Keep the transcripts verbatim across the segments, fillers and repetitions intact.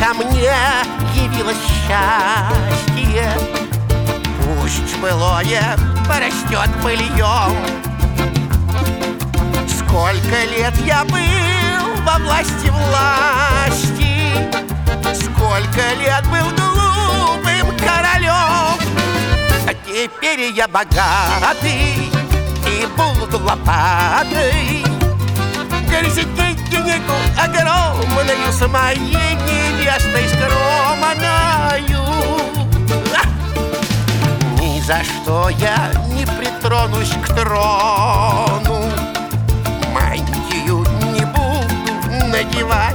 ко мне явилось счастье. Пусть былое порастет пыльем. Сколько лет я был во власти власти, сколько лет был глупым королем. А теперь я богатый и буду лопатой грызть денег огромную с моей невестой скромною. Ни за что я не притронусь к трону, мантию не буду надевать.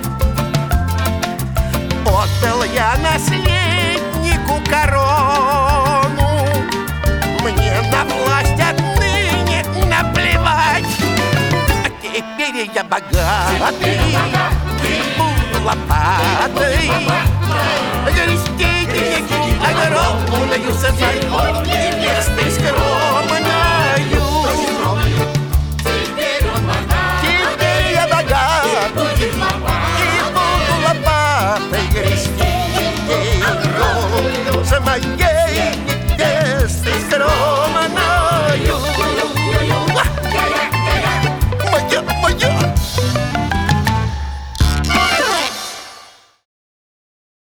Отдал я наследнику корону, мне на власть отныне наплевать. А теперь я богатый и буду лопатой грести денег огромную с моей невестой скромной.